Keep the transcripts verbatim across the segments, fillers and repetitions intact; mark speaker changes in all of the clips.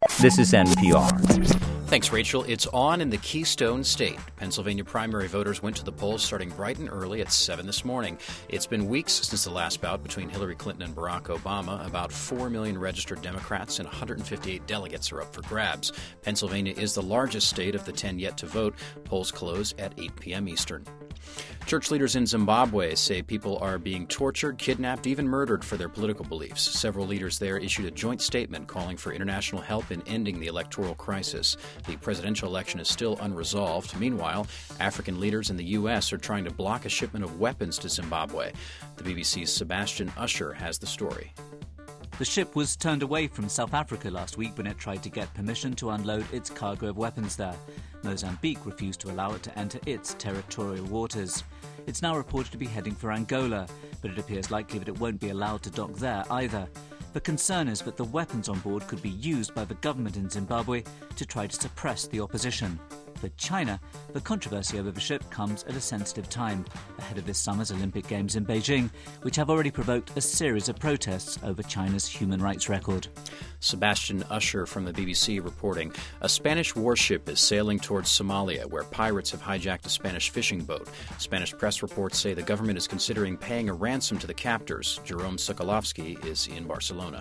Speaker 1: This is N P R.
Speaker 2: Thanks, Rachel. It's on in the Keystone State. Pennsylvania primary voters went to the polls starting bright and early at seven this morning. It's been weeks since the last bout between Hillary Clinton and Barack Obama. About four million registered Democrats and one hundred fifty-eight delegates are up for grabs. Pennsylvania is the largest state of the ten yet to vote. Polls close at eight p.m. Eastern. Church leaders in Zimbabwe say people are being tortured, kidnapped, even murdered for their political beliefs. Several leaders there issued a joint statement calling for international help in ending the electoral crisis. The presidential election is still unresolved. Meanwhile, African leaders in the U S are trying to block a shipment of weapons to Zimbabwe. The B B C's Sebastian Usher has the story.
Speaker 3: The ship was turned away from South Africa last week when it tried to get permission to unload its cargo of weapons there. Mozambique refused to allow it to enter its territorial waters. It's now reported to be heading for Angola, but it appears likely that it won't be allowed to dock there either. The concern is that the weapons on board could be used by the government in Zimbabwe to try to suppress the opposition. For China, the controversy over the ship comes at a sensitive time, ahead of this summer's Olympic Games in Beijing, which have already provoked a series of protests over China's human rights record.
Speaker 2: Sebastian Usher from the B B C reporting. A Spanish warship is sailing towards Somalia, where pirates have hijacked a Spanish fishing boat. Spanish press reports say the government is considering paying a ransom to the captors. Jerome Sokolovsky is in Barcelona.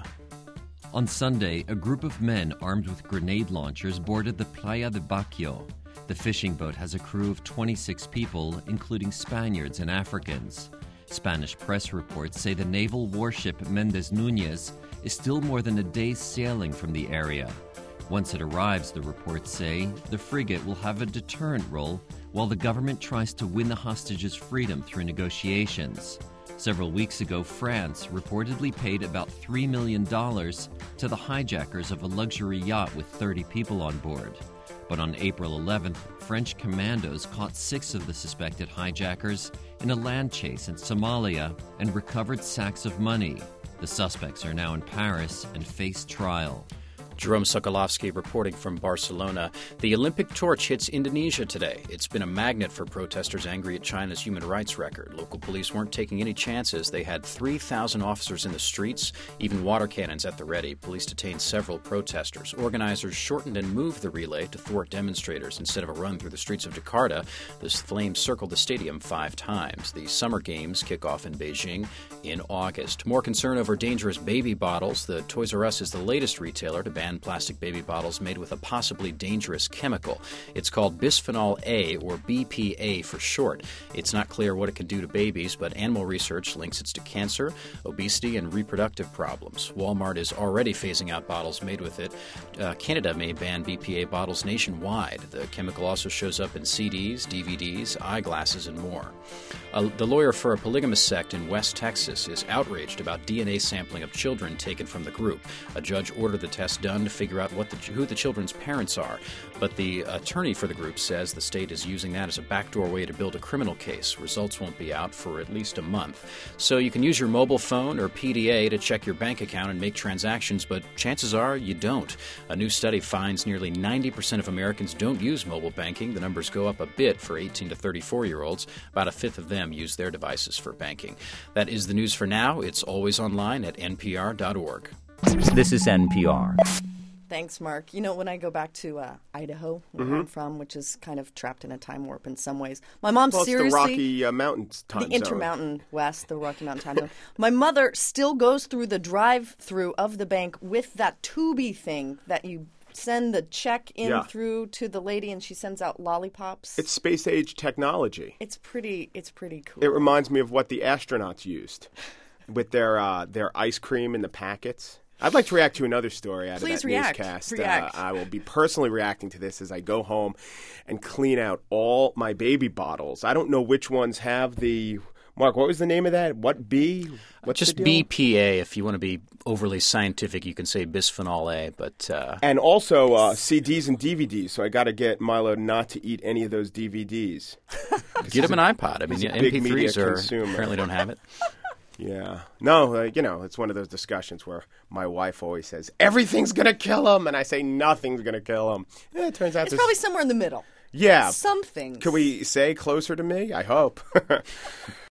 Speaker 4: On Sunday, a group of men armed with grenade launchers boarded the Playa de Baquio. The fishing boat has a crew of twenty-six people, including Spaniards and Africans. Spanish press reports say the naval warship Méndez Núñez is still more than a day's sailing from the area. Once it arrives, the reports say, the frigate will have a deterrent role while the government tries to win the hostages' freedom through negotiations. Several weeks ago, France reportedly paid about three million dollars to the hijackers of a luxury yacht with thirty people on board. But on April eleventh, French commandos caught six of the suspected hijackers in a land chase in Somalia and recovered sacks of money. The suspects are now in Paris and face trial.
Speaker 2: Jerome Sokolovsky reporting from Barcelona. The Olympic torch hits Indonesia today. It's been a magnet for protesters angry at China's human rights record. Local police weren't taking any chances. They had three thousand officers in the streets, even water cannons at the ready. Police detained several protesters. Organizers shortened and moved the relay to thwart demonstrators. Instead of a run through the streets of Jakarta, the flames circled the stadium five times. The Summer Games kick off in Beijing in August. More concern over dangerous baby bottles. The Toys R Us is the latest retailer to ban plastic baby bottles made with a possibly dangerous chemical. It's called bisphenol A, or B P A for short. It's not clear what it can do to babies, but animal research links it to cancer, obesity, and reproductive problems. Walmart is already phasing out bottles made with it. Uh, Canada may ban B P A bottles nationwide. The chemical also shows up in C Ds, D V Ds, eyeglasses, and more. Uh, the lawyer for a polygamous sect in West Texas is outraged about D N A sampling of children taken from the group. A judge ordered the test done to figure out what the, who the children's parents are. But the attorney for the group says the state is using that as a backdoor way to build a criminal case. Results won't be out for at least a month. So you can use your mobile phone or P D A to check your bank account and make transactions, but chances are you don't. A new study finds nearly ninety percent of Americans don't use mobile banking. The numbers go up a bit for eighteen to thirty-four-year-olds. About a fifth of them use their devices for banking. That is the news for now. It's always online at N P R dot org.
Speaker 1: This is N P R.
Speaker 5: Thanks, Mark. You know, when I go back to uh, Idaho, where
Speaker 6: mm-hmm.
Speaker 5: I'm from, which is kind of trapped in a time warp in some ways, my mom
Speaker 6: well,
Speaker 5: seriously...
Speaker 6: It's the Rocky uh, Mountains time
Speaker 5: The
Speaker 6: zone.
Speaker 5: Intermountain West, the Rocky Mountain time zone. My mother still goes through the drive-through of the bank with that Tubi thing that you send the check in
Speaker 6: yeah.
Speaker 5: through to the lady, and she sends out lollipops.
Speaker 6: It's space-age technology.
Speaker 5: It's pretty, it's pretty cool.
Speaker 6: It reminds me of what the astronauts used with their uh, their ice cream in the packets. I'd like to react to another story out
Speaker 5: Please
Speaker 6: of that
Speaker 5: react.
Speaker 6: newscast.
Speaker 5: React.
Speaker 6: Uh, I will be personally reacting to this as I go home and clean out all my baby bottles. I don't know which ones have the... Mark, what was the name of that? What B? What's
Speaker 2: Just
Speaker 6: the deal?
Speaker 2: B P A. If you want to be overly scientific, you can say bisphenol A. But uh...
Speaker 6: And also uh, C Ds and D V Ds, so I got to get Milo not to eat any of those D V Ds.
Speaker 2: Get him an iPod. I mean, yeah,
Speaker 6: M P
Speaker 2: threes are
Speaker 6: consumer.
Speaker 2: apparently don't have it.
Speaker 6: Yeah. No, uh, you know, it's one of those discussions where my wife always says, everything's going to kill him, and I say nothing's going to kill him. Eh, it turns out
Speaker 5: It's
Speaker 6: there's...
Speaker 5: probably somewhere in the middle.
Speaker 6: Yeah.
Speaker 5: Some things.
Speaker 6: Can we say closer to me? I hope.